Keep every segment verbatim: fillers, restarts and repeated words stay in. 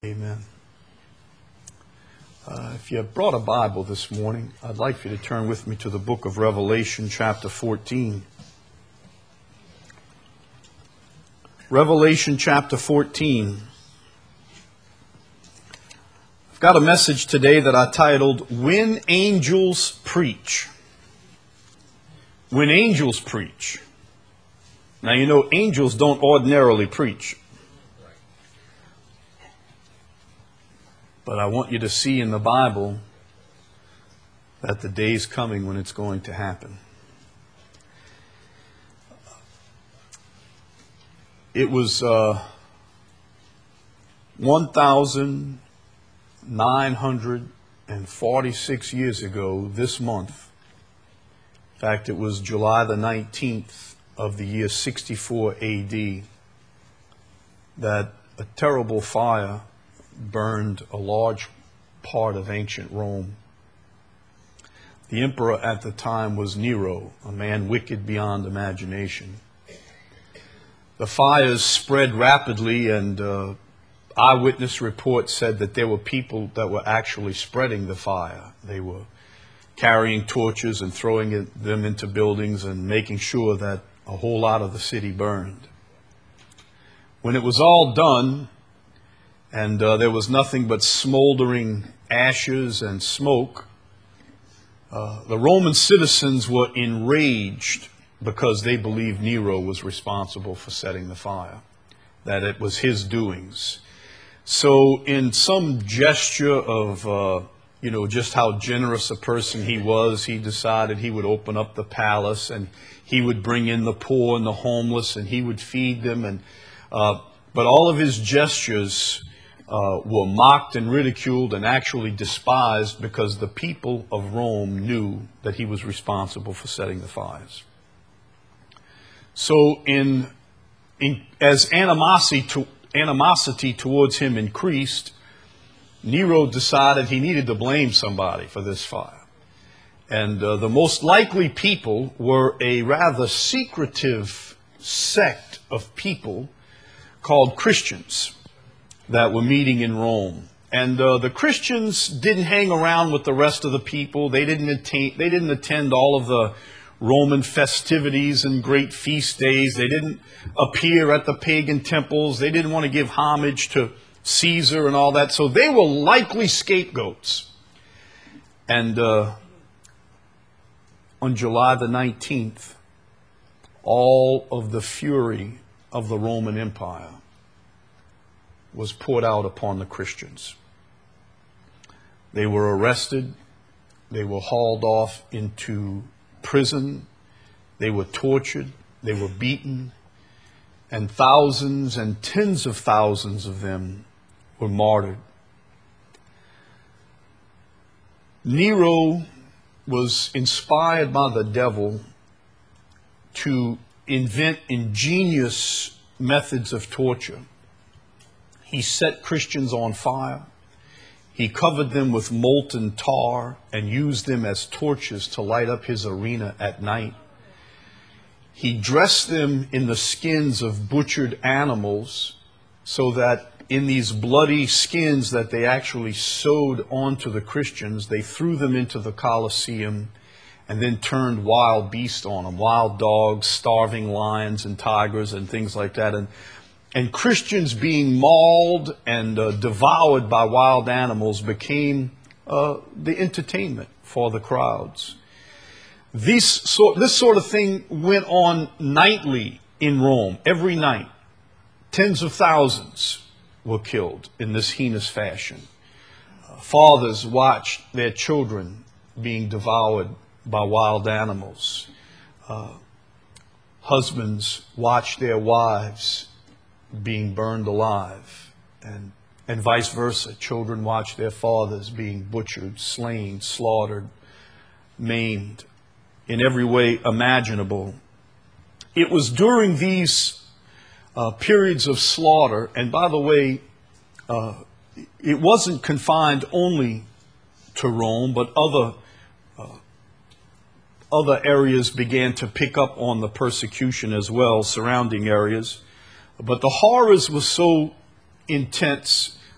Amen. Uh, if you brought a Bible this morning, I'd like for you to turn with me to the book of Revelation, chapter fourteen. Revelation, chapter fourteen. I've got a message today that I titled, When Angels Preach. When Angels Preach. Now, you know, angels don't ordinarily preach. But I want you to see in the Bible that the day's coming when it's going to happen. It was uh, one thousand nine hundred forty-six years ago this month. In fact, it was July the nineteenth of the year sixty-four A D that a terrible fire burned a large part of ancient Rome. The emperor at the time was Nero, a man wicked beyond imagination. The fires spread rapidly, and uh, eyewitness reports said that there were people that were actually spreading the fire. They were carrying torches and throwing it, them into buildings and making sure that a whole lot of the city burned. When it was all done, and uh, there was nothing but smoldering ashes and smoke, uh, the Roman citizens were enraged because they believed Nero was responsible for setting the fire, that it was his doings. So in some gesture of, uh, you know, just how generous a person he was, he decided he would open up the palace and he would bring in the poor and the homeless and he would feed them. And uh, but all of his gestures Uh, were mocked and ridiculed and actually despised because the people of Rome knew that he was responsible for setting the fires. So in, in as animosity, to, animosity towards him increased, Nero decided he needed to blame somebody for this fire. And uh, the most likely people were a rather secretive sect of people called Christians that were meeting in Rome. And uh, the Christians didn't hang around with the rest of the people. They didn't attain, they didn't attend all of the Roman festivities and great feast days. They didn't appear at the pagan temples. They didn't want to give homage to Caesar and all that. So they were likely scapegoats. And uh, on July the nineteenth, all of the fury of the Roman Empire was poured out upon the Christians. They were arrested. They were hauled off into prison. They were tortured. They were beaten. And thousands and tens of thousands of them were martyred. Nero was inspired by the devil to invent ingenious methods of torture. He set Christians on fire. He covered them with molten tar and used them as torches to light up his arena at night. He dressed them in the skins of butchered animals so that in these bloody skins that they actually sewed onto the Christians, they threw them into the Colosseum and then turned wild beasts on them, wild dogs, starving lions and tigers and things like that. And And Christians being mauled and uh, devoured by wild animals became uh, the entertainment for the crowds. These sort, this sort of thing went on nightly in Rome, every night. Tens of thousands were killed in this heinous fashion. Uh, fathers watched their children being devoured by wild animals. Uh, husbands watched their wives being burned alive, and and vice versa. Children watched their fathers being butchered, slain, slaughtered, maimed in every way imaginable. It was during these uh, periods of slaughter, and by the way, uh, it wasn't confined only to Rome, but other uh, other areas began to pick up on the persecution as well, surrounding areas. But the horrors were so intense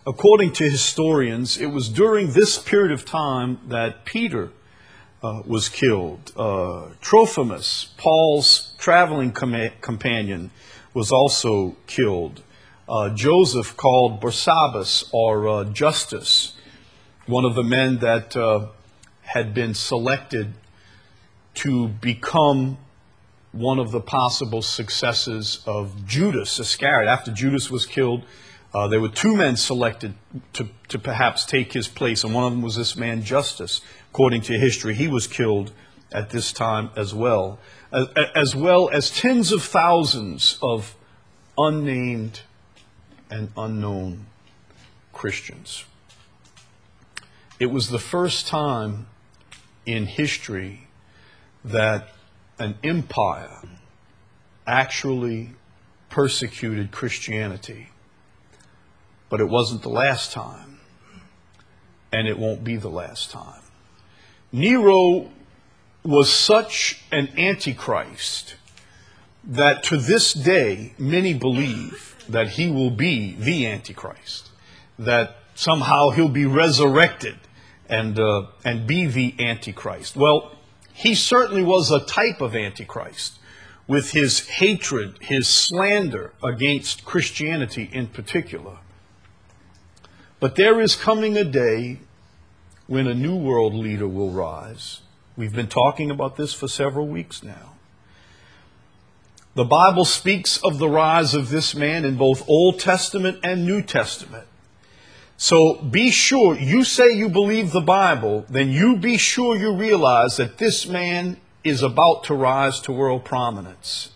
according to historians, it was during this period of time that Peter uh, was killed. Uh, Trophimus, Paul's traveling com- companion, was also killed. Uh, Joseph, called Barsabbas or uh, Justus, one of the men that uh, had been selected to become one of the possible successors of Judas Iscariot. After Judas was killed, uh, there were two men selected to, to perhaps take his place, and one of them was this man Justus. According to history, he was killed at this time as well, as, as well as tens of thousands of unnamed and unknown Christians. It was the first time in history that an empire actually persecuted Christianity. But it wasn't the last time, and it won't be the last time. Nero was such an antichrist that to this day many believe that he will be the Antichrist, that somehow he'll be resurrected and uh, and be the Antichrist. Well, he certainly was a type of Antichrist, with his hatred, his slander against Christianity in particular. But there is coming a day when a new world leader will rise. We've been talking about this for several weeks now. The Bible speaks of the rise of this man in both Old Testament and New Testament. So be sure, you say you believe the Bible, then you be sure you realize that this man is about to rise to world prominence.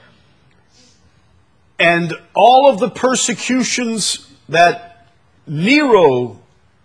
And all of the persecutions that Nero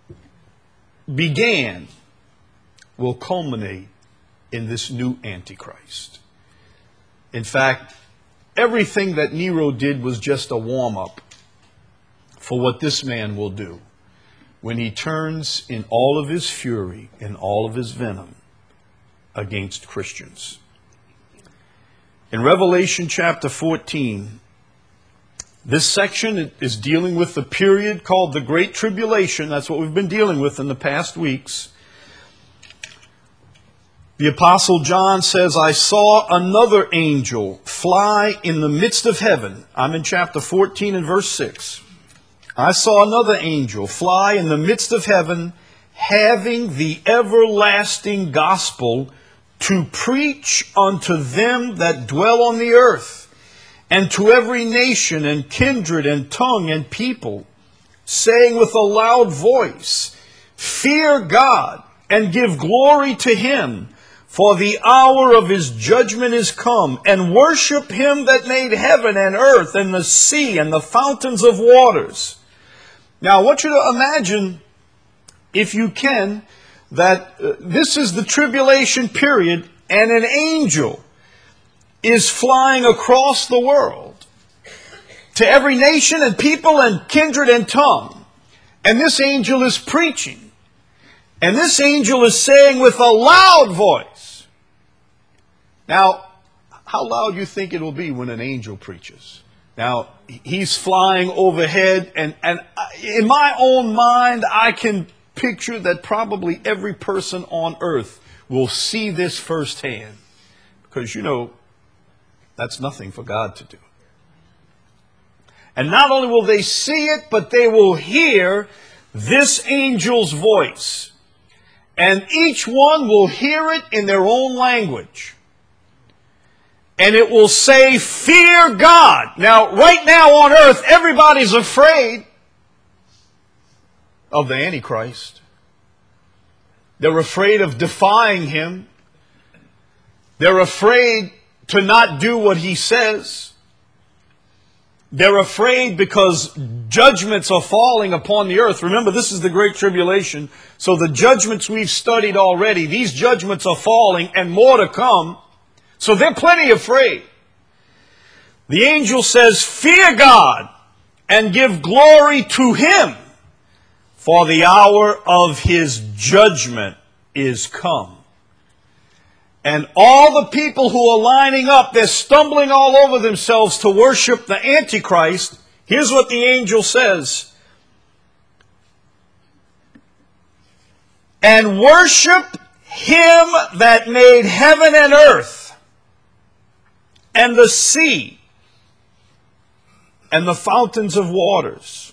began will culminate in this new Antichrist. In fact, everything that Nero did was just a warm-up for what this man will do when he turns in all of his fury and all of his venom against Christians. In Revelation chapter fourteen, this section is dealing with the period called the Great Tribulation. That's what we've been dealing with in the past weeks. The Apostle John says, I saw another angel fly in the midst of heaven. I'm in chapter fourteen and verse six. I saw another angel fly in the midst of heaven, having the everlasting gospel to preach unto them that dwell on the earth, and to every nation and kindred and tongue and people, saying with a loud voice, Fear God and give glory to him, for the hour of his judgment is come, and worship him that made heaven and earth and the sea and the fountains of waters. Now I want you to imagine, if you can, that uh, this is the tribulation period, and an angel is flying across the world to every nation and people and kindred and tongue. And this angel is preaching. And this angel is saying with a loud voice. Now, how loud do you think it will be when an angel preaches? Now, he's flying overhead, and, and in my own mind, I can picture that probably every person on earth will see this firsthand. Because, you know, that's nothing for God to do. And not only will they see it, but they will hear this angel's voice. And each one will hear it in their own language. And it will say, Fear God. Now, right now on earth, everybody's afraid of the Antichrist. They're afraid of defying him. They're afraid to not do what he says. They're afraid because judgments are falling upon the earth. Remember, this is the Great Tribulation. So the judgments we've studied already, these judgments are falling and more to come. So they're plenty afraid. The angel says, Fear God and give glory to him, for the hour of his judgment is come. And all the people who are lining up, they're stumbling all over themselves to worship the Antichrist. Here's what the angel says. and worship him that made heaven and earth and the sea and the fountains of waters.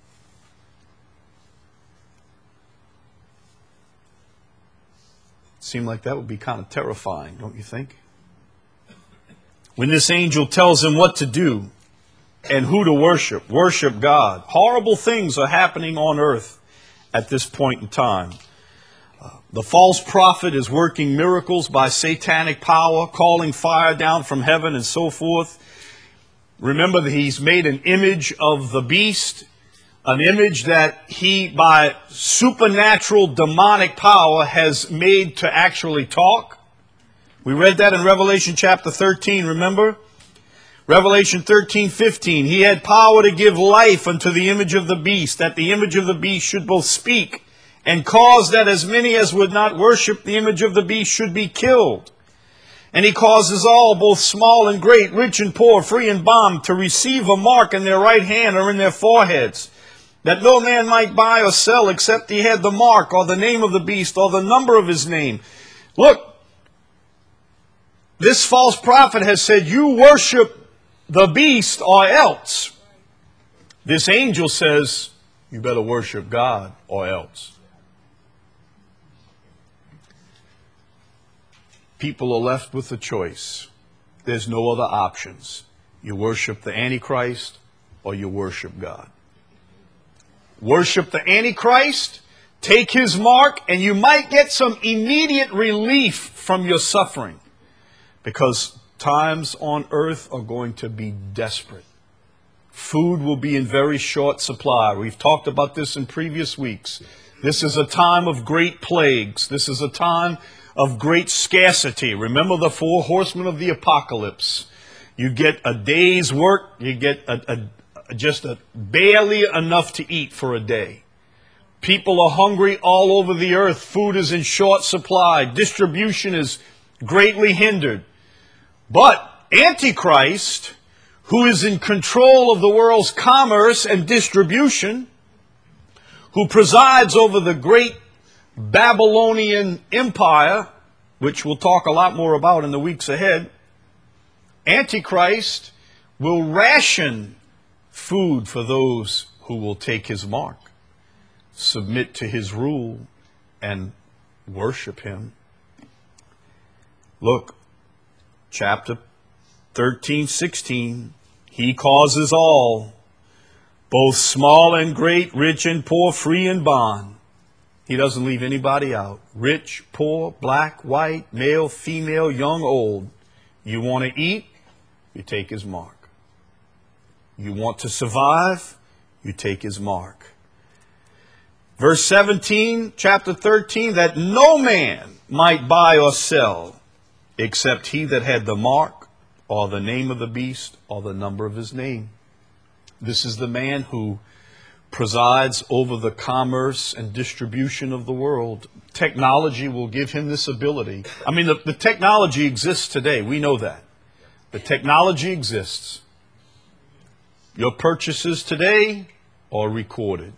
Seem like that would be kind of terrifying, don't you think? When this angel tells him what to do and who to worship, worship God. Horrible things are happening on earth at this point in time. Uh, the false prophet is working miracles by satanic power, calling fire down from heaven and so forth. Remember that he's made an image of the beast, an image that he, by supernatural demonic power, has made to actually talk. We read that in Revelation chapter thirteen, remember? Revelation thirteen, fifteen. He had power to give life unto the image of the beast, that the image of the beast should both speak and cause that as many as would not worship the image of the beast should be killed. And he causes all, both small and great, rich and poor, free and bond, to receive a mark in their right hand or in their foreheads, that no man might buy or sell except he had the mark or the name of the beast or the number of his name. Look, this false prophet has said, you worship the beast or else. This angel says, you better worship God or else. People are left with a choice. There's no other options. You worship the Antichrist or you worship God. Worship the Antichrist, take his mark, and you might get some immediate relief from your suffering. Because times on earth are going to be desperate. Food will be in very short supply. We've talked about this in previous weeks. This is a time of great plagues. This is a time of great scarcity. Remember the four horsemen of the apocalypse. You get a day's work, you get a, a, just a, barely enough to eat for a day. People are hungry all over the earth. Food is in short supply. Distribution is greatly hindered. But Antichrist, who is in control of the world's commerce and distribution, who presides over the great Babylonian Empire, which we'll talk a lot more about in the weeks ahead, Antichrist will ration food for those who will take his mark, submit to his rule, and worship him. Look, chapter thirteen, sixteen, he causes all, both small and great, rich and poor, free and bond. He doesn't leave anybody out. Rich, poor, black, white, male, female, young, old. You want to eat? You take his mark. You want to survive? You take his mark. Verse seventeen, chapter thirteen, that no man might buy or sell except he that had the mark or the name of the beast or the number of his name. This is the man who presides over the commerce and distribution of the world. Technology will give him this ability. I mean, the, the technology exists today. We know that. The technology exists. Your purchases today are recorded.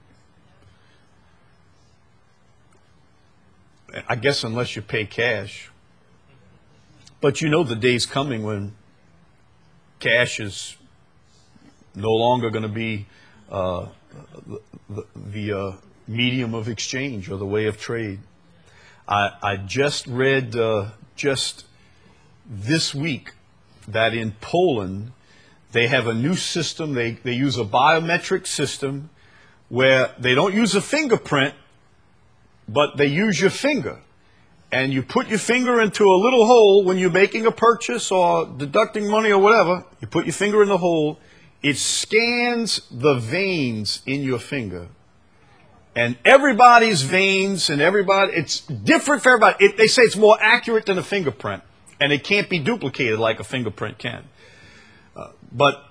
I guess unless you pay cash. But you know the day's coming when cash is no longer going to be uh, the, the, the uh, medium of exchange or the way of trade. I, I just read uh, just this week that in Poland they have a new system. They, they use a biometric system where they don't use a fingerprint, but they use your finger. And you put your finger into a little hole when you're making a purchase or deducting money or whatever. You put your finger in the hole. It scans the veins in your finger. And everybody's veins and everybody, it's different for everybody. It, they say it's more accurate than a fingerprint. And it can't be duplicated like a fingerprint can. Uh, but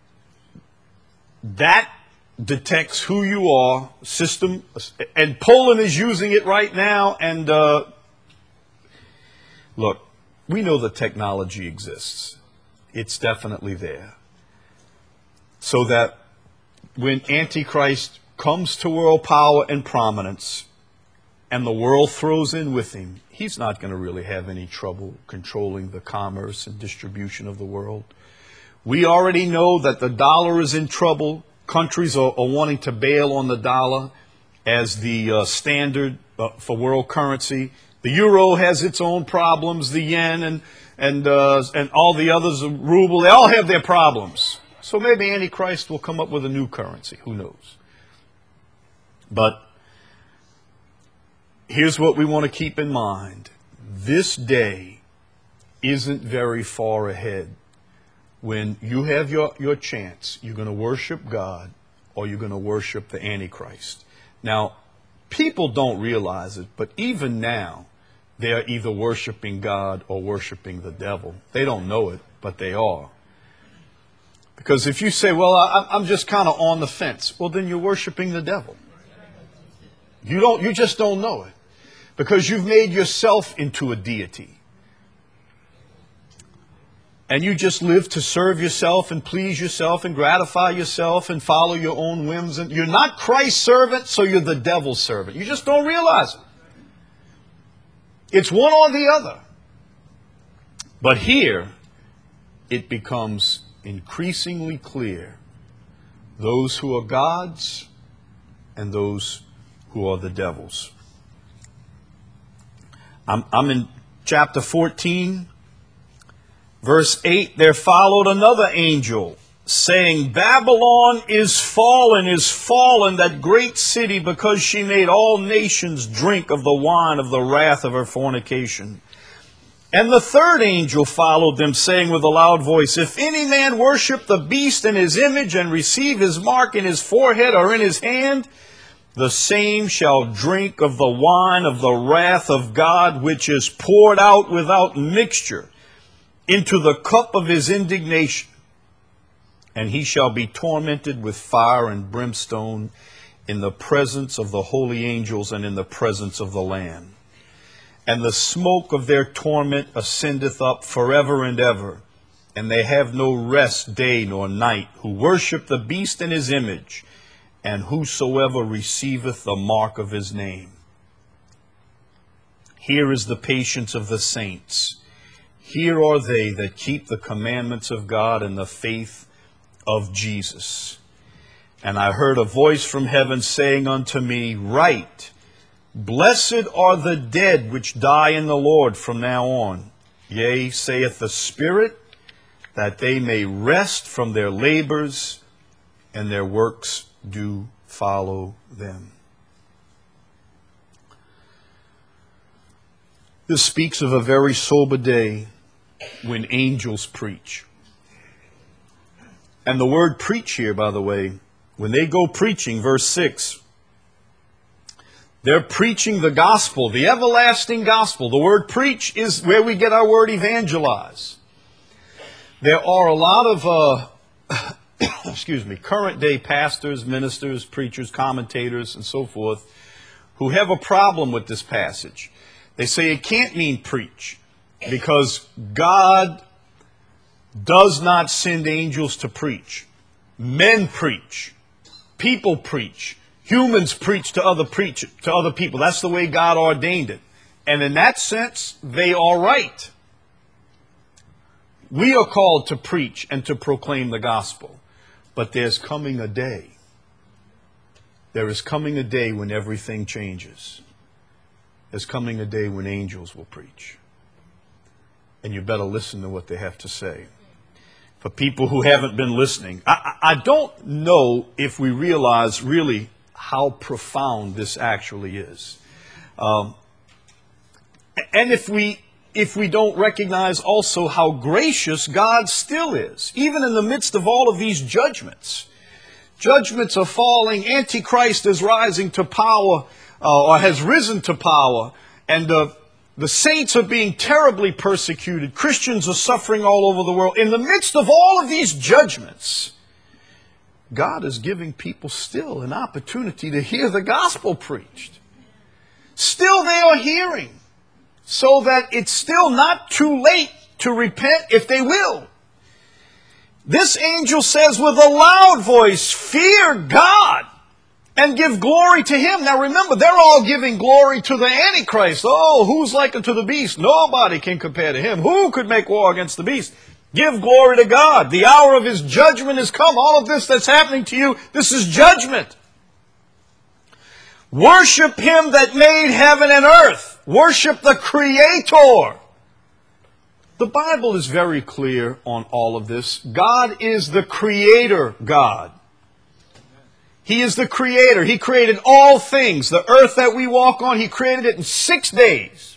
that detects who you are, system, and Poland is using it right now. And uh, look, we know the technology exists. It's definitely there. So that when Antichrist comes to world power and prominence, and the world throws in with him, he's not going to really have any trouble controlling the commerce and distribution of the world. We already know that the dollar is in trouble. Countries are, are wanting to bail on the dollar as the uh, standard uh, for world currency. The euro has its own problems, the yen and and uh, and all the others, the ruble, they all have their problems. So maybe Antichrist will come up with a new currency. Who knows? But here's what we want to keep in mind. This day isn't very far ahead when you have your, your chance. You're going to worship God or you're going to worship the Antichrist. Now, people don't realize it, but even now, they are either worshiping God or worshiping the devil. They don't know it, but they are. Because if you say, well, I, I'm just kind of on the fence, well, then you're worshiping the devil. You don't, you just don't know it. Because you've made yourself into a deity. And you just live to serve yourself and please yourself and gratify yourself and follow your own whims. And you're not Christ's servant, so you're the devil's servant. You just don't realize it. It's one or the other. But here, it becomes increasingly clear those who are God's and those who are the devil's. I'm, I'm in chapter fourteen, verse eight. There followed another angel, saying, Babylon is fallen, is fallen, that great city, because she made all nations drink of the wine of the wrath of her fornication. And the third angel followed them, saying with a loud voice, If any man worship the beast in his image, and receive his mark in his forehead or in his hand, the same shall drink of the wine of the wrath of God, which is poured out without mixture into the cup of his indignation. And he shall be tormented with fire and brimstone in the presence of the holy angels and in the presence of the Lamb. And the smoke of their torment ascendeth up forever and ever. And they have no rest day nor night, who worship the beast in his image, and whosoever receiveth the mark of his name. Here is the patience of the saints. Here are they that keep the commandments of God and the faith of Jesus. And I heard a voice from heaven saying unto me, Write, Blessed are the dead which die in the Lord from now on. Yea, saith the Spirit, that they may rest from their labors, and their works do follow them. This speaks of a very sober day when angels preach. And the word preach here, by the way, when they go preaching, verse six, they're preaching the gospel, the everlasting gospel. The word preach is where we get our word evangelize. There are a lot of uh, excuse me, current day pastors, ministers, preachers, commentators, and so forth, who have a problem with this passage. They say it can't mean preach, because God does not send angels to preach. Men preach. People preach. Humans preach to other preach to other people. That's the way God ordained it. And in that sense, they are right. We are called to preach and to proclaim the gospel. But there's coming a day. There is coming a day when everything changes. There's coming a day when angels will preach. And you better listen to what they have to say. For people who haven't been listening, I, I don't know if we realize really how profound this actually is. Um, and if we if we don't recognize also how gracious God still is, even in the midst of all of these judgments. Judgments are falling. Antichrist is rising to power, uh, or has risen to power. And uh, the saints are being terribly persecuted. Christians are suffering all over the world. In the midst of all of these judgments, God is giving people still an opportunity to hear the gospel preached. Still they are hearing. So that it's still not too late to repent if they will. This angel says with a loud voice, Fear God and give glory to him. Now remember, they're all giving glory to the Antichrist. Oh, who's like unto the beast? Nobody can compare to him. Who could make war against the beast? Give glory to God. The hour of his judgment has come. All of this that's happening to you, this is judgment. Worship him that made heaven and earth. Worship the Creator. The Bible is very clear on all of this. God is the Creator God. He is the Creator. He created all things. The earth that we walk on, He created it in six days.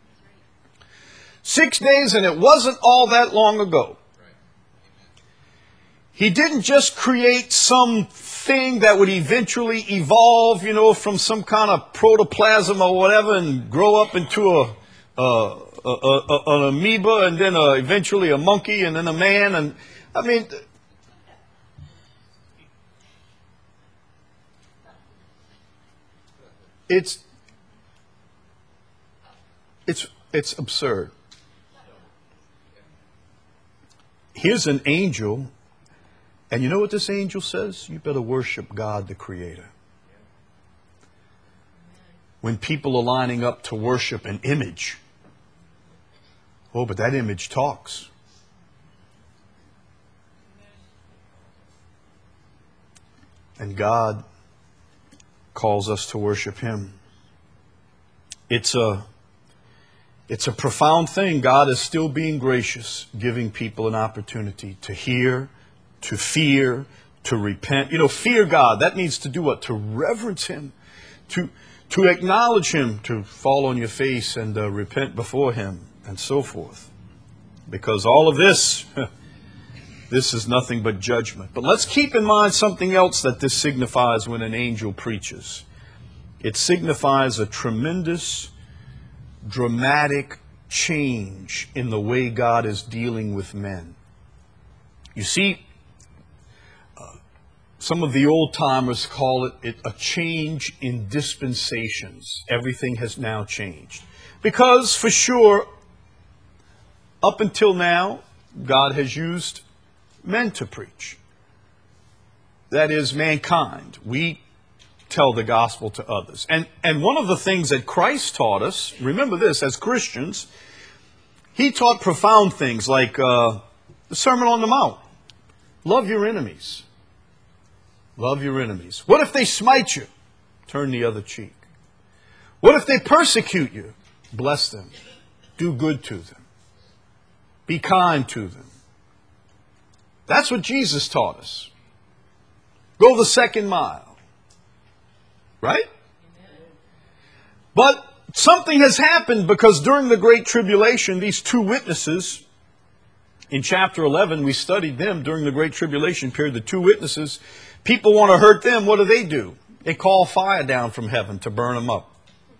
Six days, and it wasn't all that long ago. He didn't just create some thing that would eventually evolve, you know, from some kind of protoplasm or whatever and grow up into a, a, a, a an amoeba and then a, eventually a monkey and then a man. And I mean, it's it's it's absurd. Here's an angel. And you know what this angel says? You better worship God, the Creator. When people are lining up to worship an image, oh, but that image talks. And God calls us to worship Him. It's a, it's a profound thing. God is still being gracious, giving people an opportunity to hear, to fear, to repent. You know, fear God, that means to do what? To reverence Him, to, to acknowledge Him, to fall on your face and uh, repent before Him, and so forth. Because all of this, this is nothing but judgment. But let's keep in mind something else that this signifies when an angel preaches. It signifies a tremendous, dramatic change in the way God is dealing with men. You see, some of the old-timers call it, it a change in dispensations. Everything has now changed. Because, for sure, up until now, God has used men to preach. That is, mankind. We tell the gospel to others. And, and one of the things that Christ taught us, remember this, as Christians, He taught profound things like uh, the Sermon on the Mount. Love your enemies. Love your enemies. What if they smite you? Turn the other cheek. What if they persecute you? Bless them. Do good to them. Be kind to them. That's what Jesus taught us. Go the second mile. Right? But something has happened, because during the Great Tribulation, these two witnesses, in chapter eleven, we studied them during the Great Tribulation period, the two witnesses. People want to hurt them. What do they do? They call fire down from heaven to burn them up.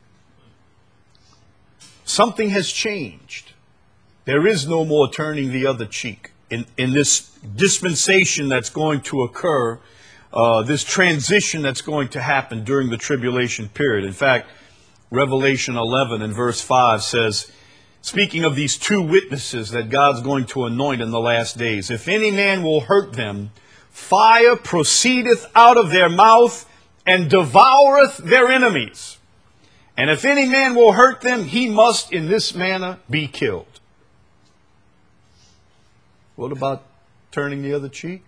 Something has changed. There is no more turning the other cheek. In, in this dispensation that's going to occur, uh, this transition that's going to happen during the tribulation period. In fact, Revelation eleven and verse five says, speaking of these two witnesses that God's going to anoint in the last days, if any man will hurt them, fire proceedeth out of their mouth and devoureth their enemies. And if any man will hurt them, he must in this manner be killed. What about turning the other cheek?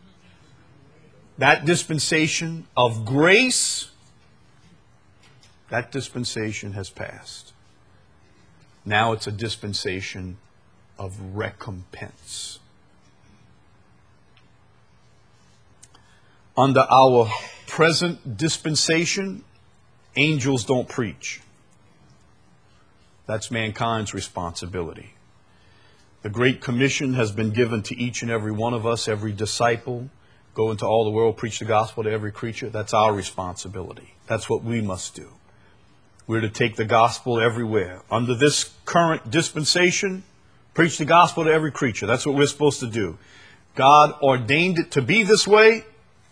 That dispensation of grace, that dispensation has passed. Now it's a dispensation of recompense. Under our present dispensation, angels don't preach. That's mankind's responsibility. The Great Commission has been given to each and every one of us, every disciple. Go into all the world, preach the gospel to every creature. That's our responsibility. That's what we must do. We're to take the gospel everywhere. Under this current dispensation, preach the gospel to every creature. That's what we're supposed to do. God ordained it to be this way,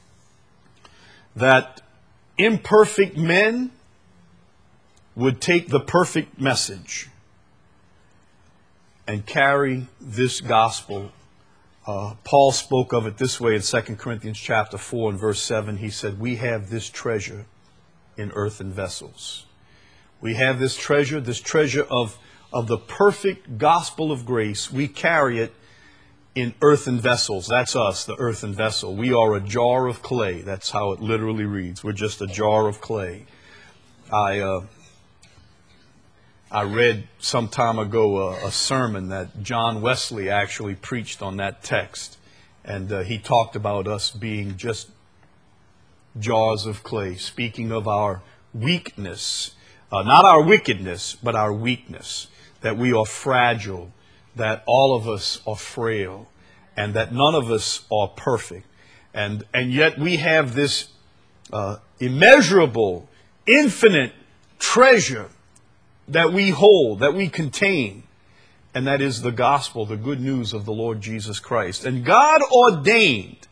that imperfect men would take the perfect message and carry this gospel Uh, Paul spoke of it this way in Second Corinthians chapter four and verse seven. He said, we have this treasure in earthen vessels. We have this treasure, this treasure of, of the perfect gospel of grace. We carry it in earthen vessels. That's us, the earthen vessel. We are a jar of clay. That's how it literally reads. We're just a jar of clay. I uh, I read some time ago a, a sermon that John Wesley actually preached on that text. And uh, he talked about us being just jars of clay, speaking of our weakness. Uh, not our wickedness, but our weakness. That we are fragile, that all of us are frail, and that none of us are perfect. And, and yet we have this uh, immeasurable, infinite treasure that we hold, that we contain, and that is the gospel, the good news of the Lord Jesus Christ. And God ordained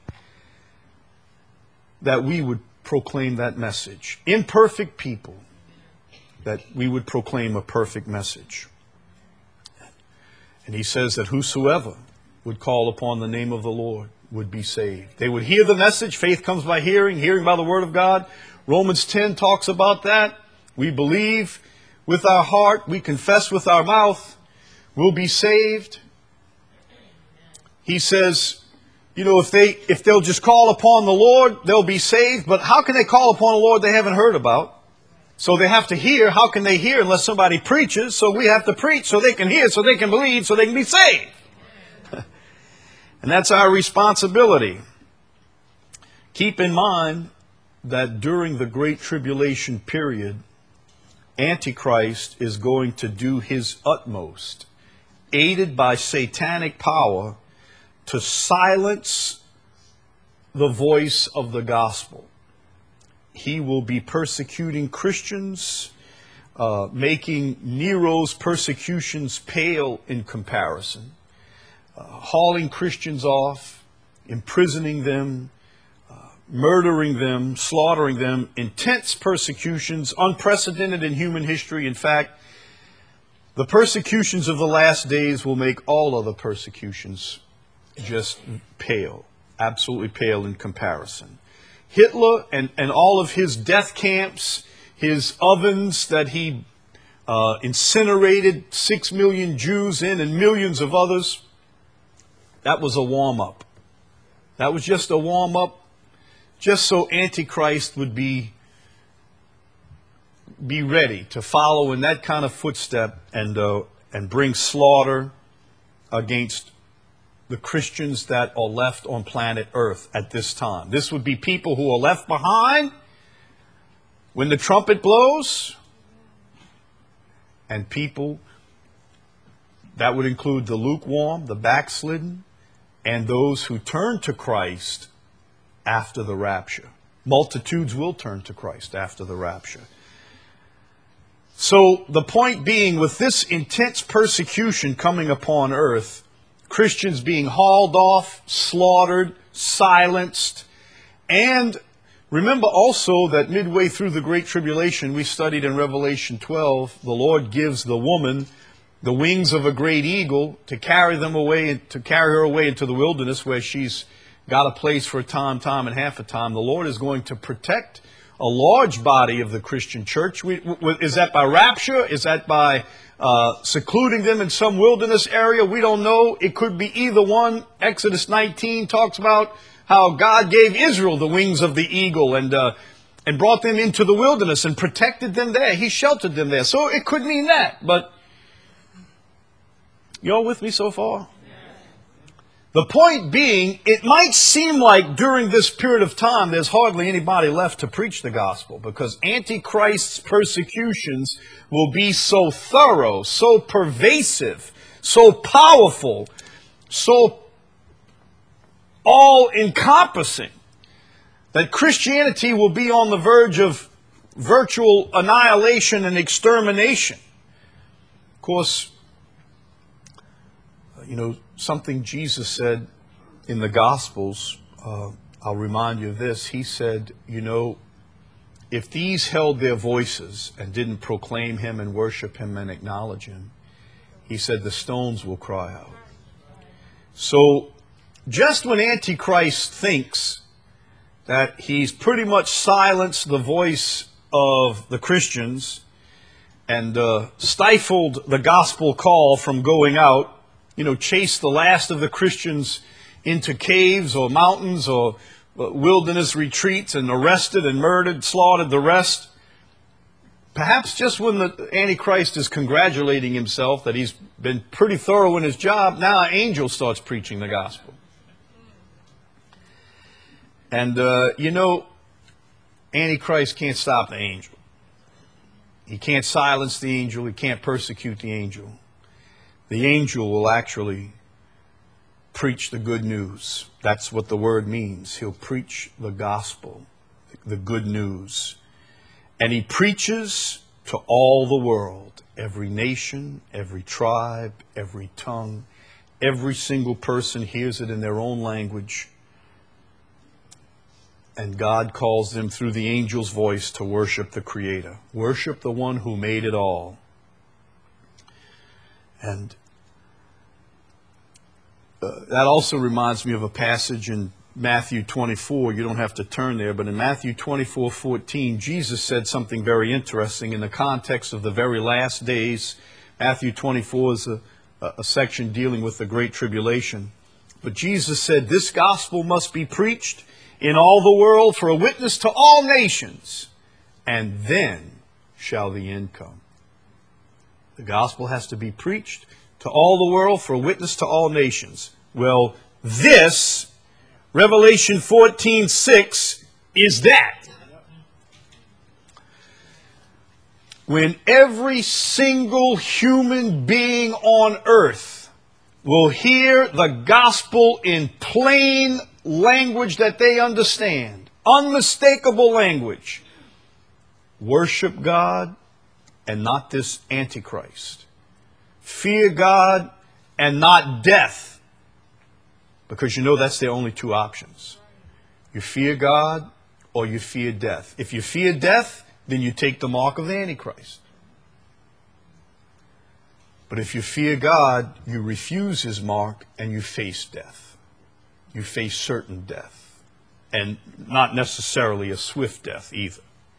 that we would proclaim that message. Imperfect people, that we would proclaim a perfect message. And he says that whosoever would call upon the name of the Lord would be saved. They would hear the message. Faith comes by hearing, hearing by the word of God. Romans ten talks about that. We believe with our heart, we confess with our mouth, we'll be saved. He says, you know, if they if they'll just call upon the Lord, they'll be saved. But how can they call upon the Lord they haven't heard about? So they have to hear. How can they hear unless somebody preaches? So we have to preach so they can hear, so they can believe, so they can be saved. And that's our responsibility. Keep in mind that during the Great Tribulation period, Antichrist is going to do his utmost, aided by satanic power, to silence the voice of the gospel. He will be persecuting Christians, uh, making Nero's persecutions pale in comparison, uh, hauling Christians off, imprisoning them, uh, murdering them, slaughtering them, intense persecutions, unprecedented in human history. In fact, the persecutions of the last days will make all other persecutions just pale, absolutely pale in comparison. Hitler and, and all of his death camps, his ovens that he uh, incinerated six million Jews in and millions of others, that was a warm-up. That was just a warm-up, just so Antichrist would be, be ready to follow in that kind of footstep and, uh, and bring slaughter against the Christians that are left on planet Earth at this time. This would be people who are left behind when the trumpet blows, and people that would include the lukewarm, the backslidden, and those who turn to Christ after the rapture. Multitudes will turn to Christ after the rapture. So the point being, with this intense persecution coming upon earth, Christians being hauled off, slaughtered, silenced. And remember also that midway through the Great Tribulation, we studied in Revelation twelve, the Lord gives the woman the wings of a great eagle to carry them away, to carry her away into the wilderness where she's got a place for a time, time and half a time. The Lord is going to protect a large body of the Christian church. We, is that by rapture? Is that by uh, secluding them in some wilderness area? We don't know. It could be either one. Exodus nineteen talks about how God gave Israel the wings of the eagle and uh, and brought them into the wilderness and protected them there. He sheltered them there. So it could mean that. But you all with me so far? The point being, it might seem like during this period of time there's hardly anybody left to preach the gospel, because Antichrist's persecutions will be so thorough, so pervasive, so powerful, so all-encompassing, that Christianity will be on the verge of virtual annihilation and extermination. Of course, you know, something Jesus said in the Gospels, uh, I'll remind you of this. He said, you know, if these held their voices and didn't proclaim Him and worship Him and acknowledge Him, He said the stones will cry out. So just when Antichrist thinks that he's pretty much silenced the voice of the Christians and uh, stifled the gospel call from going out, you know, chased the last of the Christians into caves or mountains or wilderness retreats and arrested and murdered, slaughtered the rest. Perhaps just when the Antichrist is congratulating himself that he's been pretty thorough in his job, now an angel starts preaching the gospel. And, uh, you know, Antichrist can't stop the angel. He can't silence the angel. He can't persecute the angel. The angel will actually preach the good news. That's what the word means. He'll preach the gospel, the good news. And he preaches to all the world, every nation, every tribe, every tongue. Every single person hears it in their own language. And God calls them through the angel's voice to worship the Creator. Worship the one who made it all. And uh, that also reminds me of a passage in Matthew twenty-four. You don't have to turn there, but in Matthew twenty-four fourteen, Jesus said something very interesting in the context of the very last days. Matthew twenty-four is a, a section dealing with the Great Tribulation. But Jesus said, "This gospel must be preached in all the world for a witness to all nations, and then shall the end come." The gospel has to be preached to all the world for a witness to all nations. Well, this, Revelation fourteen six, is that. When every single human being on earth will hear the gospel in plain language that they understand, unmistakable language. Worship God and not this Antichrist. Fear God and not death. Because you know that's their only two options. You fear God or you fear death. If you fear death, then you take the mark of the Antichrist. But if you fear God, you refuse his mark and you face death. You face certain death, and not necessarily a swift death either.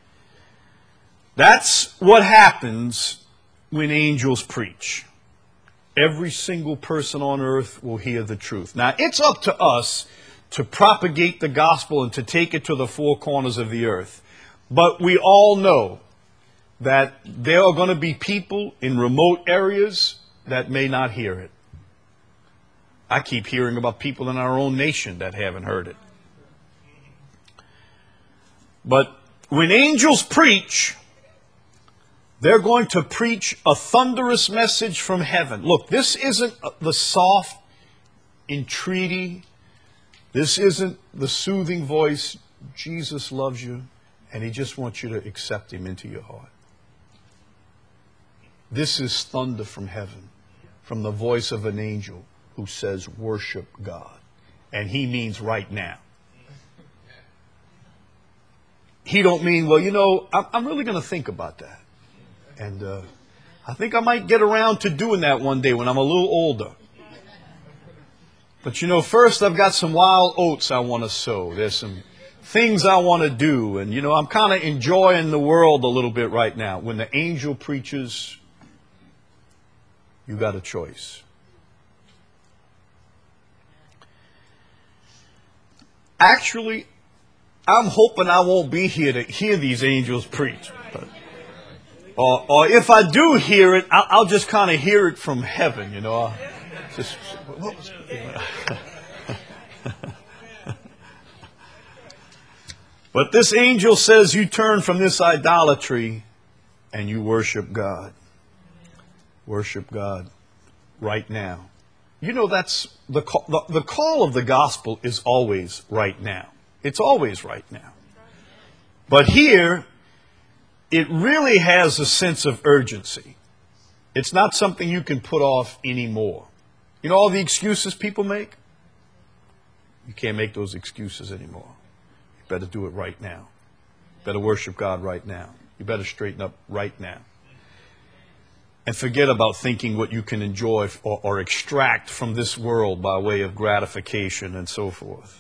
That's what happens when angels preach. Every single person on earth will hear the truth. Now, it's up to us to propagate the gospel and to take it to the four corners of the earth. But we all know that there are going to be people in remote areas that may not hear it. I keep hearing about people in our own nation that haven't heard it. But when angels preach, they're going to preach a thunderous message from heaven. Look, this isn't the soft entreaty. This isn't the soothing voice. Jesus loves you, and he just wants you to accept him into your heart. This is thunder from heaven, from the voice of an angel who says, worship God. And he means right now. He don't mean, well, you know, I'm, I'm really going to think about that. And uh, I think I might get around to doing that one day when I'm a little older. But you know, first I've got some wild oats I want to sow. There's some things I want to do. And you know, I'm kind of enjoying the world a little bit right now. When the angel preaches, you got a choice. Actually, I'm hoping I won't be here to hear these angels preach. But, or, or if I do hear it, I'll, I'll just kind of hear it from heaven, you know. Just, what was But this angel says you turn from this idolatry and you worship God. Worship God right now. You know, that's the call, the, the call of the gospel is always right now. It's always right now. But here, it really has a sense of urgency. It's not something you can put off anymore. You know all the excuses people make? You can't make those excuses anymore. You better do it right now. You better worship God right now. You better straighten up right now. and forget about thinking what you can enjoy or, or extract from this world by way of gratification and so forth.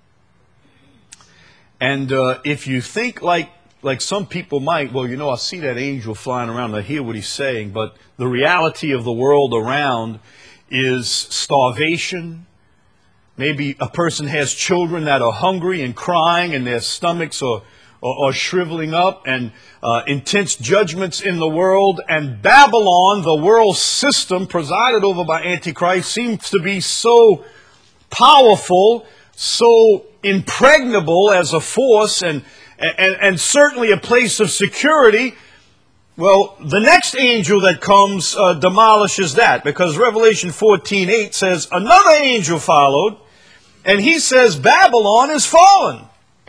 And uh, if you think like like some people might, well, you know, I see that angel flying around, I hear what he's saying, but the reality of the world around is starvation. Maybe a person has children that are hungry and crying and their stomachs are, are, are shriveling up, and uh, intense judgments in the world. And Babylon, the world system presided over by Antichrist, seems to be so powerful, so impregnable as a force, and, and, and certainly a place of security. Well, the next angel that comes uh, demolishes that, because Revelation fourteen eight says, another angel followed, and he says, Babylon is fallen,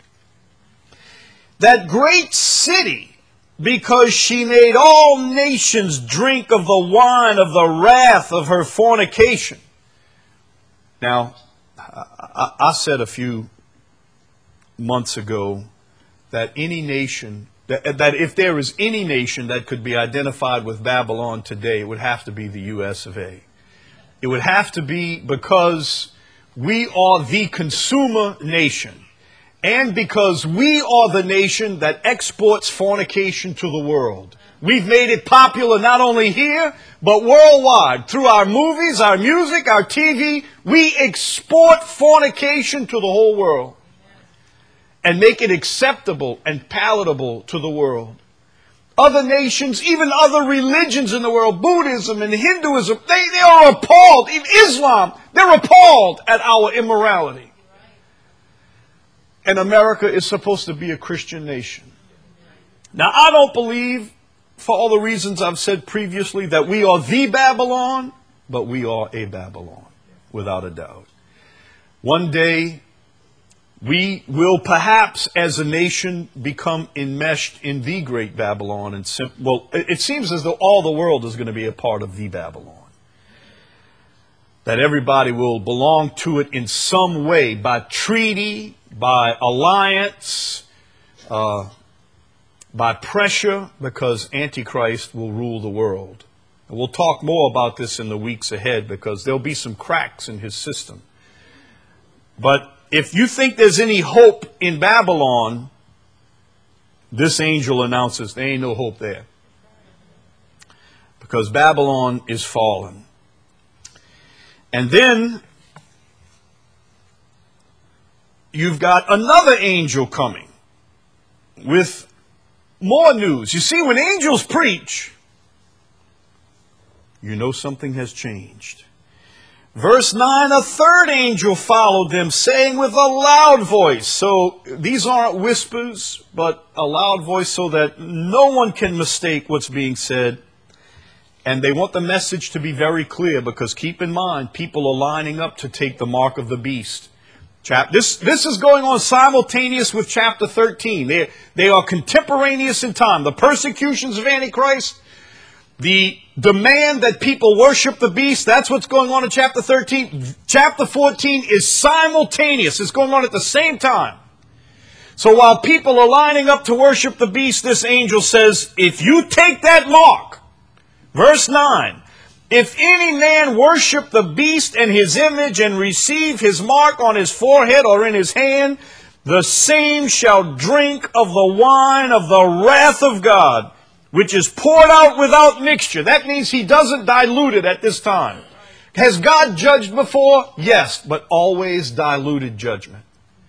that great city, because she made all nations drink of the wine of the wrath of her fornication. Now, I, I said a few months ago that any nation, that, that if there is any nation that could be identified with Babylon today, it would have to be the U S of A. It would have to be because we are the consumer nation, and because we are the nation that exports fornication to the world. We've made it popular not only here, but worldwide. Through our movies, our music, our T V, we export fornication to the whole world and make it acceptable and palatable to the world. Other nations, even other religions in the world, Buddhism and Hinduism, they, they are appalled. Even Islam, they're appalled at our immorality. And America is supposed to be a Christian nation. Now, I don't believe, for all the reasons I've said previously, that we are the Babylon, but we are a Babylon, without a doubt. One day, we will perhaps, as a nation, become enmeshed in the great Babylon. And sim- well, it, it seems as though all the world is going to be a part of the Babylon. That everybody will belong to it in some way, by treaty, by alliance, uh, by pressure, because Antichrist will rule the world. And we'll talk more about this in the weeks ahead, because there'll be some cracks in his system. But if you think there's any hope in Babylon, this angel announces there ain't no hope there, because Babylon is fallen. And then you've got another angel coming with more news. You see, when angels preach, you know something has changed. Verse nine, a third angel followed them, saying with a loud voice. So these aren't whispers, but a loud voice, so that no one can mistake what's being said. And they want the message to be very clear, because keep in mind, people are lining up to take the mark of the beast. Chap- this, this is going on simultaneous with chapter thirteen. They, they are contemporaneous in time. The persecutions of Antichrist, the demand that people worship the beast, that's what's going on in chapter thirteen. Chapter fourteen is simultaneous. It's going on at the same time. So while people are lining up to worship the beast, this angel says, if you take that mark, verse nine, if any man worship the beast and his image and receive his mark on his forehead or in his hand, the same shall drink of the wine of the wrath of God, which is poured out without mixture. That means he doesn't dilute it at this time. Has God judged before? Yes, but always diluted judgment.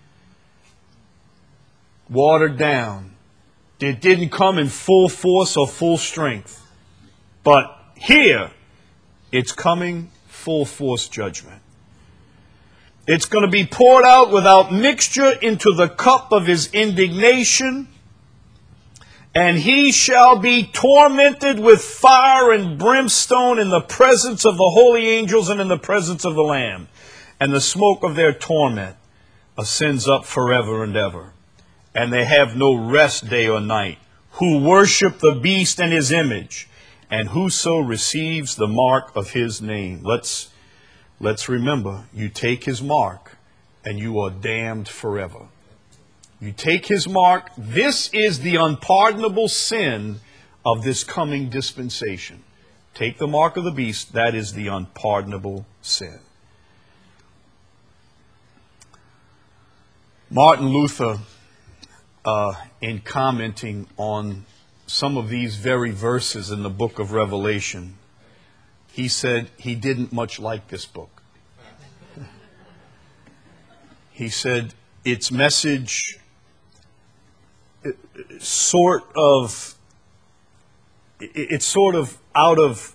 Watered down. It didn't come in full force or full strength. But here, it's coming full force judgment. It's going to be poured out without mixture into the cup of his indignation. And he shall be tormented with fire and brimstone in the presence of the holy angels and in the presence of the Lamb. And the smoke of their torment ascends up forever and ever. And they have no rest day or night, who worship the beast and his image, and whoso receives the mark of his name. Let's, let's remember, you take his mark and you are damned forever. You take his mark. This is the unpardonable sin of this coming dispensation. take the mark of the beast, that is the unpardonable sin. Martin Luther, uh, in commenting on some of these very verses in the book of Revelation, he said he didn't much like this book. He said its message sort of, it's sort of out of,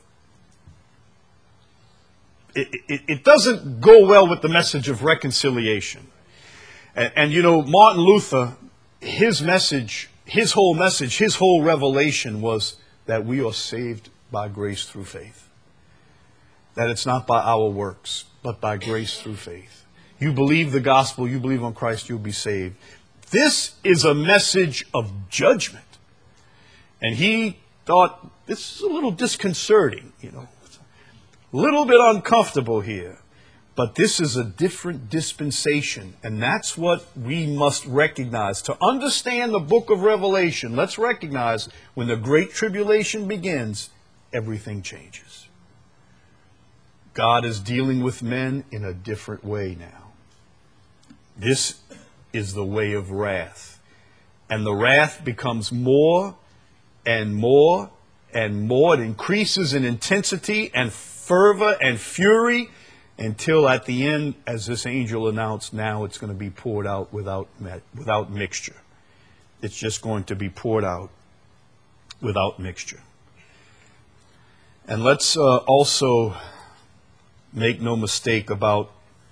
it, it, it doesn't go well with the message of reconciliation. And, and you know, Martin Luther, his message, his whole message, his whole revelation was that we are saved by grace through faith. That it's not by our works, but by grace through faith. You believe the gospel, you believe on Christ, you'll be saved. This is a message of judgment. And he thought, this is a little disconcerting, you know, a little bit uncomfortable here. But this is a different dispensation, and that's what we must recognize. To understand the book of Revelation, let's recognize when the Great Tribulation begins, everything changes. God is dealing with men in a different way now. This is the way of wrath. And the wrath becomes more and more and more. It increases in intensity and fervor and fury until at the end, as this angel announced, now it's going to be poured out without, without mixture. It's just going to be poured out without mixture. And let's uh, also make no mistake about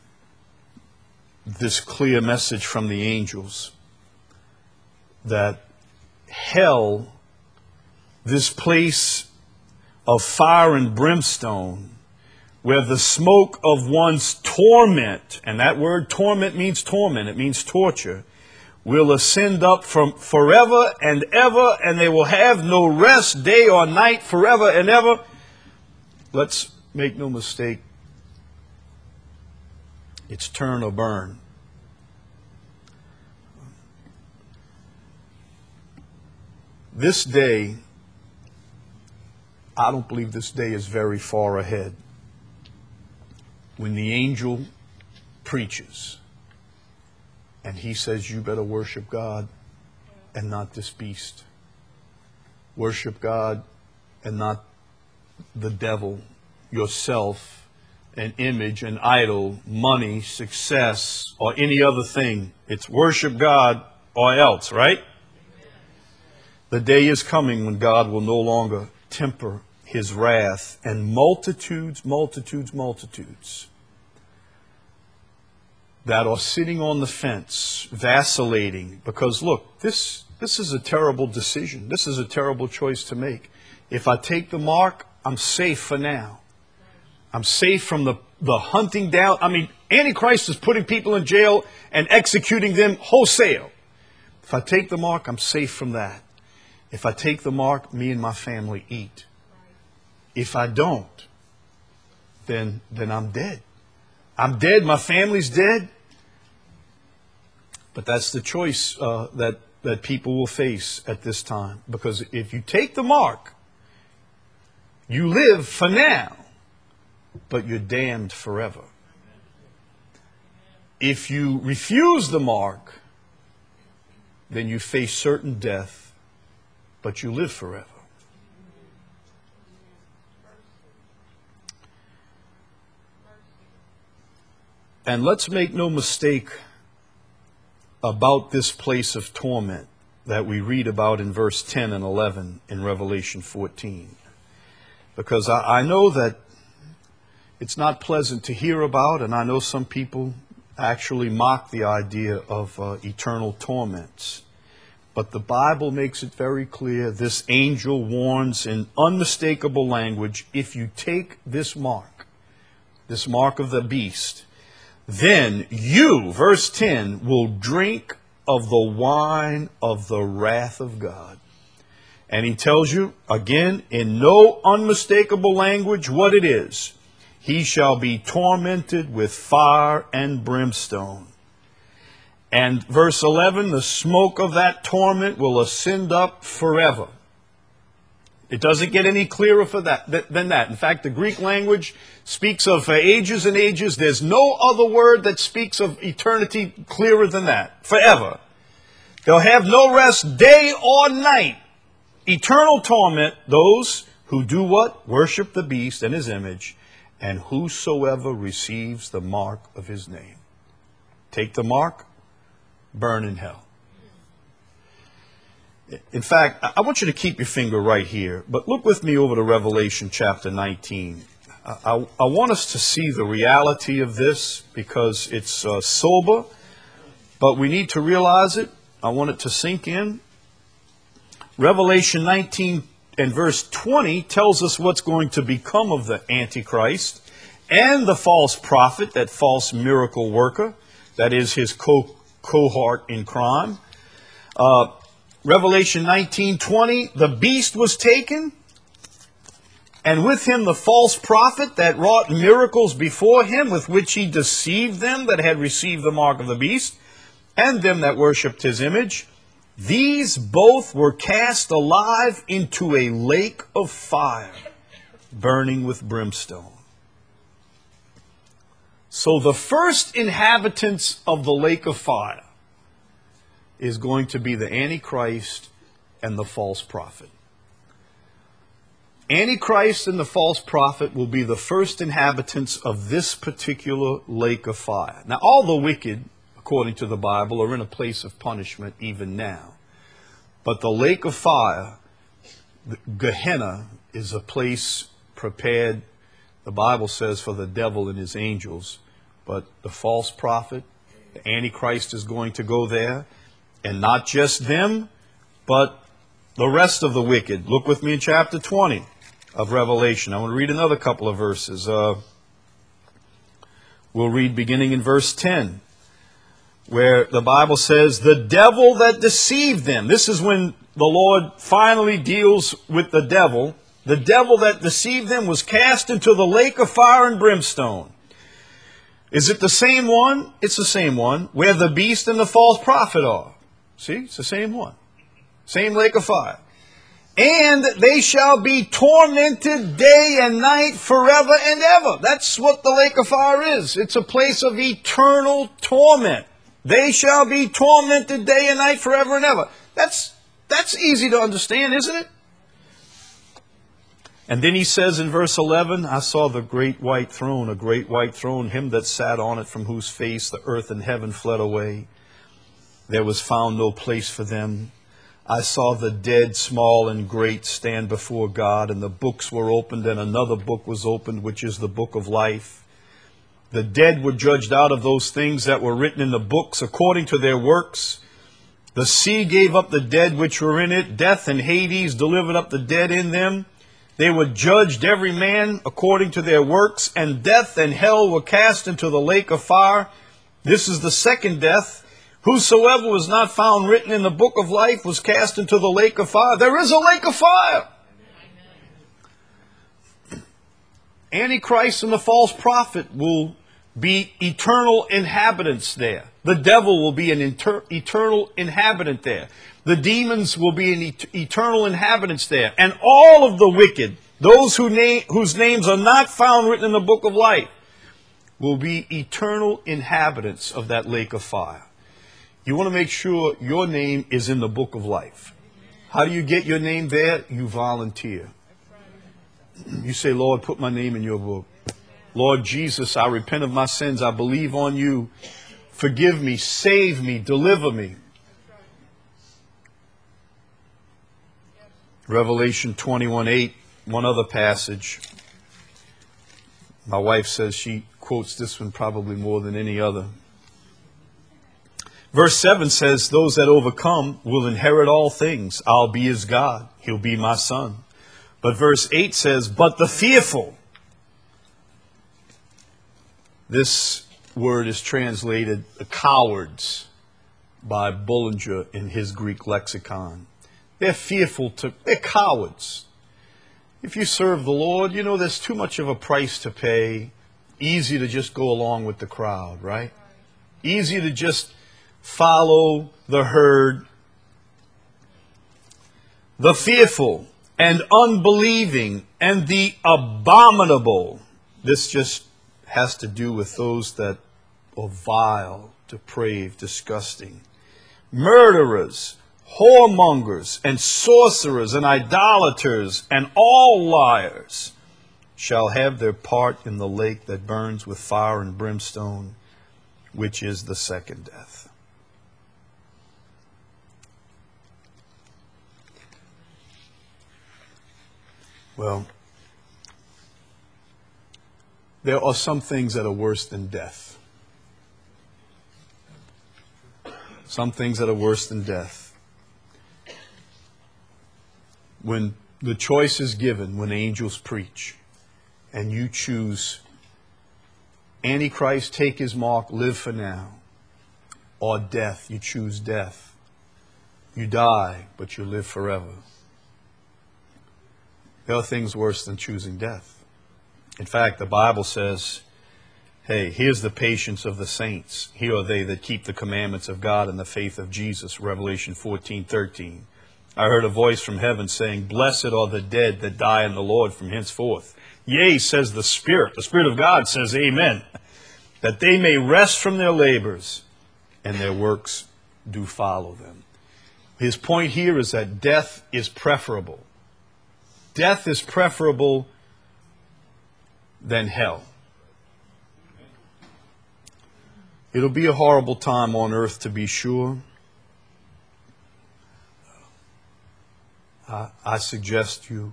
this clear message from the angels that hell, this place of fire and brimstone, where the smoke of one's torment, and that word torment means torment, it means torture, will ascend up from forever and ever, and they will have no rest day or night forever and ever. Let's make no mistake, it's turn or burn. This day, I don't believe this day is very far ahead. When the angel preaches and he says, you better worship God and not this beast. Worship God and not the devil, yourself, an image, an idol, money, success, or any other thing. It's worship God or else, right? The day is coming when God will no longer temper his wrath, and multitudes, multitudes, multitudes that are sitting on the fence, vacillating, because look, this, this is a terrible decision. This is a terrible choice to make. If I take the mark, I'm safe for now. I'm safe from the, the hunting down. I mean, Antichrist is putting people in jail and executing them wholesale. If I take the mark, I'm safe from that. If I take the mark, me and my family eat. If I don't, then, then I'm dead. I'm dead. My family's dead. But that's the choice uh, that, that people will face at this time. Because if you take the mark, you live for now, but you're damned forever. If you refuse the mark, then you face certain death, but you live forever. And let's make no mistake about this place of torment that we read about in verse ten and eleven in Revelation fourteen. Because I, I know that it's not pleasant to hear about, and I know some people actually mock the idea of uh, eternal torments. But the Bible makes it very clear. This angel warns in unmistakable language, if you take this mark, this mark of the beast, then you, verse ten, will drink of the wine of the wrath of God. And he tells you, again, in no unmistakable language, what it is. He shall be tormented with fire and brimstone. And verse eleven, the smoke of that torment will ascend up forever. It doesn't get any clearer for that th- than that. In fact, the Greek language speaks of uh, ages and ages. There's no other word that speaks of eternity clearer than that. Forever. They'll have no rest day or night. Eternal torment, those who do what? Worship the beast and his image, and whosoever receives the mark of his name. Take the mark, burn in hell. In fact, I want you to keep your finger right here, but look with me over to Revelation chapter nineteen. I, I, I want us to see the reality of this because it's uh, sober, but we need to realize it. I want it to sink in. Revelation nineteen and verse twenty tells us what's going to become of the Antichrist and the false prophet, that false miracle worker, that is his co- cohort in crime. Uh, Revelation nineteen twenty, the beast was taken, and with him the false prophet that wrought miracles before him, with which he deceived them that had received the mark of the beast, and them that worshipped his image. These both were cast alive into a lake of fire, burning with brimstone. So the first inhabitants of the lake of fire is going to be the Antichrist and the false prophet. Antichrist and the false prophet will be the first inhabitants of this particular lake of fire. Now, all the wicked, according to the Bible, are in a place of punishment even now. But the lake of fire, Gehenna, is a place prepared, the Bible says, for the devil and his angels. But the false prophet, the Antichrist, is going to go there. And not just them, but the rest of the wicked. Look with me in chapter twenty of Revelation. I want to read another couple of verses. Uh, we'll read beginning in verse ten, where the Bible says, the devil that deceived them. This is when the Lord finally deals with the devil. The devil that deceived them was cast into the lake of fire and brimstone. Is it the same one? It's the same one, where the beast and the false prophet are. See, it's the same one. Same lake of fire. And they shall be tormented day and night forever and ever. That's what the lake of fire is. It's a place of eternal torment. They shall be tormented day and night forever and ever. That's, that's easy to understand, isn't it? And then he says in verse eleven, I saw the great white throne, a great white throne, him that sat on it, from whose face the earth and heaven fled away. There was found no place for them. I saw the dead, small and great, stand before God, and the books were opened, and another book was opened, which is the book of life. The dead were judged out of those things that were written in the books according to their works. The sea gave up the dead which were in it. Death and Hades delivered up the dead in them. They were judged every man according to their works, and death and hell were cast into the lake of fire. This is the second death. Whosoever was not found written in the book of life was cast into the lake of fire. There is a lake of fire. Amen. Antichrist and the false prophet will be eternal inhabitants there. The devil will be an inter- eternal inhabitant there. The demons will be an et- eternal inhabitants there. And all of the wicked, those who na- whose names are not found written in the book of life, will be eternal inhabitants of that lake of fire. You want to make sure your name is in the book of life. How do you get your name there? You volunteer. You say, Lord, put my name in your book. Lord Jesus, I repent of my sins. I believe on you. Forgive me, save me, deliver me. Revelation twenty-one eight, one other passage. My wife says she quotes this one probably more than any other. Verse seven says, those that overcome will inherit all things. I'll be his God. He'll be my son. But verse eight says, but the fearful. This word is translated cowards by Bullinger in his Greek lexicon. They're fearful to, they're cowards. If you serve the Lord, you know there's too much of a price to pay. Easy to just go along with the crowd, right? Easy to just follow the herd. The fearful and unbelieving, and the abominable. This just has to do with those that are vile, depraved, disgusting. Murderers, whoremongers, and sorcerers, and idolaters, and all liars shall have their part in the lake that burns with fire and brimstone, which is the second death. Well, there are some things that are worse than death. Some things that are worse than death. When the choice is given, when angels preach, and you choose Antichrist, take his mark, live for now, or death, you choose death. You die, but you live forever. There are things worse than choosing death. In fact, the Bible says, hey, here's the patience of the saints. Here are they that keep the commandments of God and the faith of Jesus. Revelation fourteen thirteen. I heard a voice from heaven saying, blessed are the dead that die in the Lord from henceforth. Yea, says the Spirit. The Spirit of God says, amen. That they may rest from their labors, and their works do follow them. His point here is that death is preferable. Death is preferable than hell. It'll be a horrible time on earth, to be sure. I, I suggest you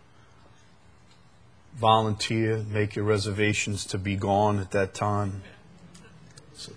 volunteer, make your reservations to be gone at that time. So,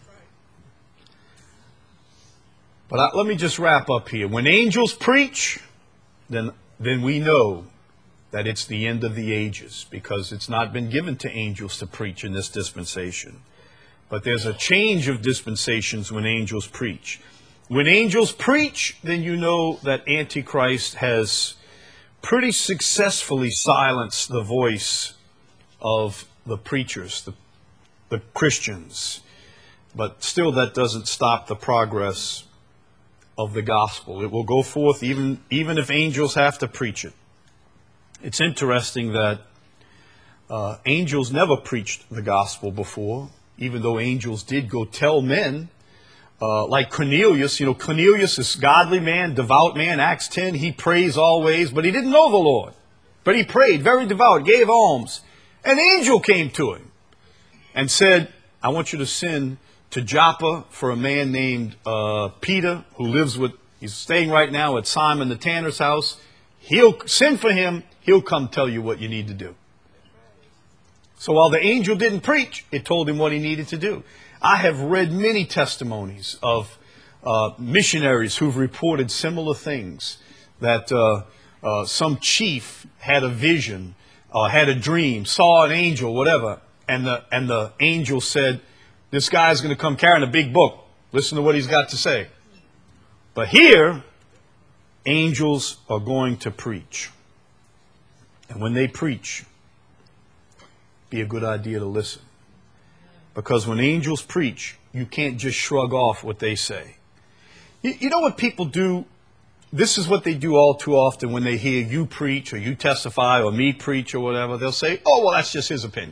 but I, let me just wrap up here. When angels preach, then, then we know that it's the end of the ages, because it's not been given to angels to preach in this dispensation. But there's a change of dispensations when angels preach. When angels preach, then you know that Antichrist has pretty successfully silenced the voice of the preachers, the, the Christians. But still, that doesn't stop the progress of the gospel. It will go forth even, even if angels have to preach it. It's interesting that uh, angels never preached the gospel before, even though angels did go tell men, uh, like Cornelius. You know, Cornelius is a godly man, devout man, Acts ten, he prays always, but he didn't know the Lord. But he prayed, very devout, gave alms. An angel came to him and said, I want you to send to Joppa for a man named uh, Peter, who lives with, he's staying right now at Simon the tanner's house. He'll send for him. He'll come tell you what you need to do. So while the angel didn't preach, it told him what he needed to do. I have read many testimonies of uh, missionaries who've reported similar things, that uh, uh, some chief had a vision, uh, had a dream, saw an angel, whatever, and the, and the angel said, this guy's going to come carrying a big book. Listen to what he's got to say. But here, angels are going to preach. And when they preach, be a good idea to listen. Because when angels preach, you can't just shrug off what they say. You, you know what people do? This is what they do all too often when they hear you preach or you testify or me preach or whatever. They'll say, oh, well, that's just his opinion.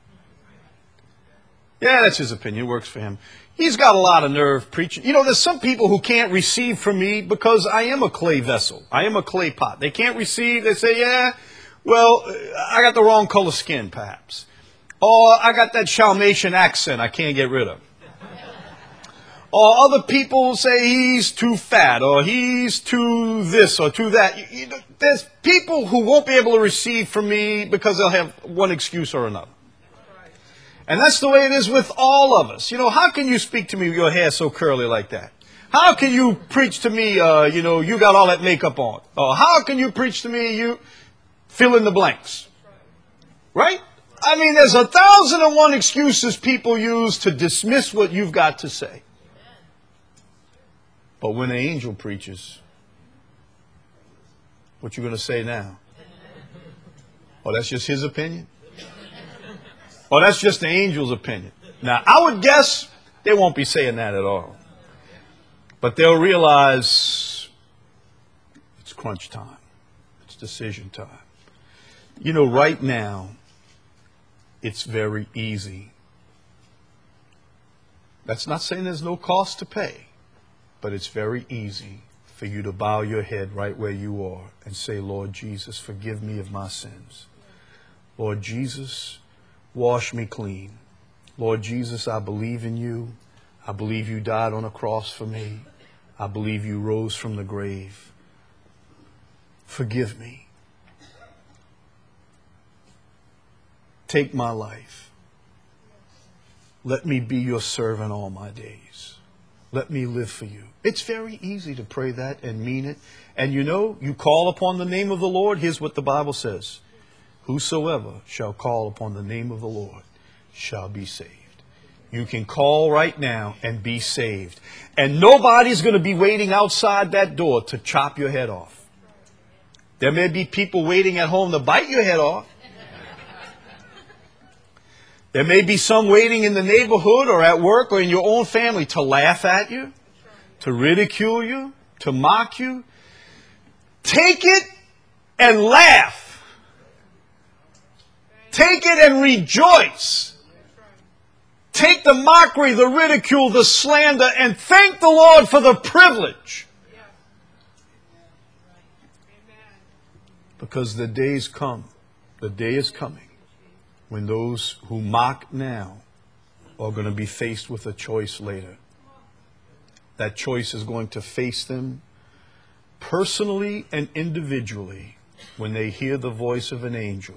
Yeah, that's his opinion. It works for him. He's got a lot of nerve preaching. You know, there's some people who can't receive from me because I am a clay vessel. I am a clay pot. They can't receive. They say, yeah, well, I got the wrong color skin, perhaps. Or I got that Dalmatian accent I can't get rid of. Or other people say he's too fat, or he's too this or too that. You, you know, there's people who won't be able to receive from me because they'll have one excuse or another. And that's the way it is with all of us. You know, how can you speak to me with your hair so curly like that? How can you preach to me, uh, you know, you got all that makeup on? Or how can you preach to me, you fill in the blanks? Right? I mean, there's a thousand and one excuses people use to dismiss what you've got to say. But when an angel preaches, what you going to say now? Oh, that's just his opinion? Oh, that's just the angel's opinion. Now, I would guess they won't be saying that at all. But they'll realize it's crunch time. It's decision time. You know, right now, it's very easy. That's not saying there's no cost to pay, but it's very easy for you to bow your head right where you are and say, Lord Jesus, forgive me of my sins. Lord Jesus, wash me clean. Lord Jesus, I believe in you. I believe you died on a cross for me. I believe you rose from the grave. Forgive me. Take my life. Let me be your servant all my days. Let me live for you. It's very easy to pray that and mean it. And you know, you call upon the name of the Lord. Here's what the Bible says. Whosoever shall call upon the name of the Lord shall be saved. You can call right now and be saved. And nobody's going to be waiting outside that door to chop your head off. There may be people waiting at home to bite your head off. There may be some waiting in the neighborhood or at work or in your own family to laugh at you, to ridicule you, to mock you. Take it and laugh. Take it and rejoice. Take the mockery, the ridicule, the slander, and thank the Lord for the privilege. Because the days come, the day is coming, when those who mock now are going to be faced with a choice later. That choice is going to face them personally and individually when they hear the voice of an angel.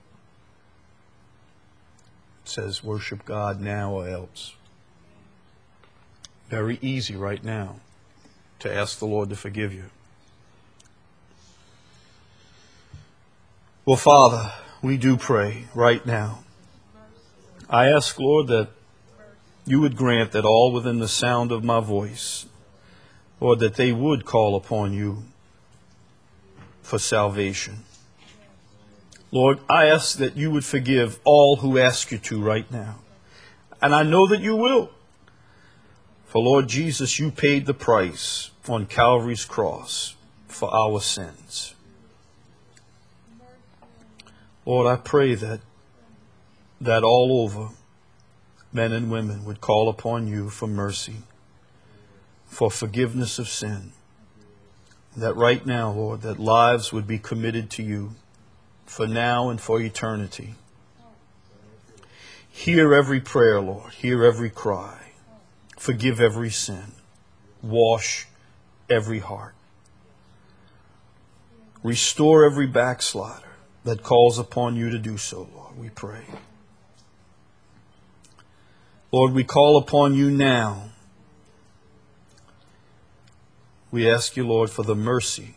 It says, worship God now or else. Very easy right now to ask the Lord to forgive you. Well, Father, we do pray right now. I ask, Lord, that you would grant that all within the sound of my voice, Lord, that they would call upon you for salvation. Lord, I ask that you would forgive all who ask you to right now. And I know that you will. For Lord Jesus, you paid the price on Calvary's cross for our sins. Lord, I pray that that all over men and women would call upon you for mercy, for forgiveness of sin. That right now, Lord, that lives would be committed to you for now and for eternity. Hear every prayer, Lord. Hear every cry. Forgive every sin. Wash every heart. Restore every backslider that calls upon you to do so, Lord, we pray. Lord, we call upon you now. We ask you, Lord, for the mercy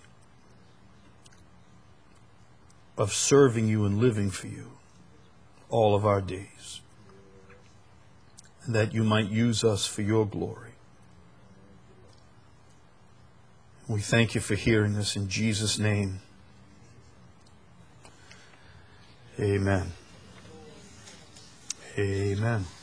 of serving you and living for you all of our days, and that you might use us for your glory. We thank you for hearing us in Jesus' name. Amen. Amen.